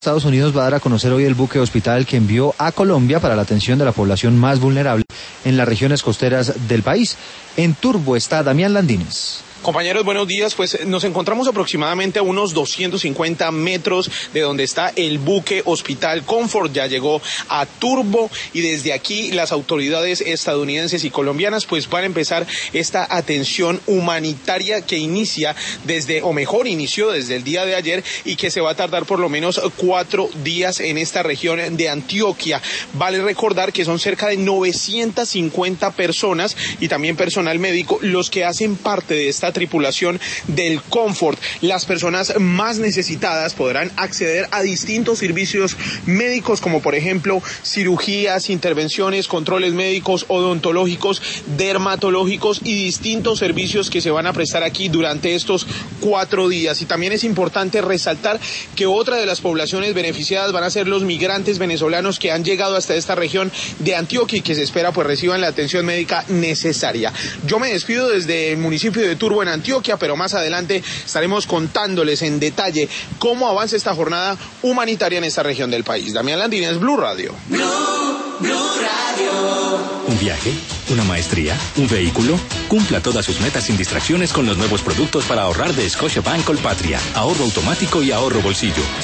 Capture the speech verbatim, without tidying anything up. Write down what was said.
Estados Unidos va a dar a conocer hoy el buque hospital que envió a Colombia para la atención de la población más vulnerable en las regiones costeras del país. En Turbo está Damián Landines. Compañeros, buenos días. Pues nos encontramos aproximadamente a unos doscientos cincuenta metros de donde está el buque hospital Comfort. Ya llegó a Turbo y desde aquí las autoridades estadounidenses y colombianas pues van a empezar esta atención humanitaria que inicia desde, o mejor, inició desde el día de ayer y que se va a tardar por lo menos cuatro días en esta región de Antioquia. Vale recordar que son cerca de novecientas cincuenta personas y también personal médico los que hacen parte de esta tripulación del Comfort. Las personas más necesitadas podrán acceder a distintos servicios médicos como por ejemplo cirugías, intervenciones, controles médicos, odontológicos, dermatológicos y distintos servicios que se van a prestar aquí durante estos cuatro días. Y también es importante resaltar que otra de las poblaciones beneficiadas van a ser los migrantes venezolanos que han llegado hasta esta región de Antioquia y que se espera pues reciban la atención médica necesaria. Yo me despido desde el municipio de Turbo en Antioquia, pero más adelante estaremos contándoles en detalle cómo avanza esta jornada humanitaria en esta región del país. Damián Landines, Blue Radio. Blue, Blue Radio. ¿Un viaje? ¿Una maestría? ¿Un vehículo? Cumpla todas sus metas sin distracciones con los nuevos productos para ahorrar de Scotiabank Colpatria. Ahorro automático y ahorro bolsillo.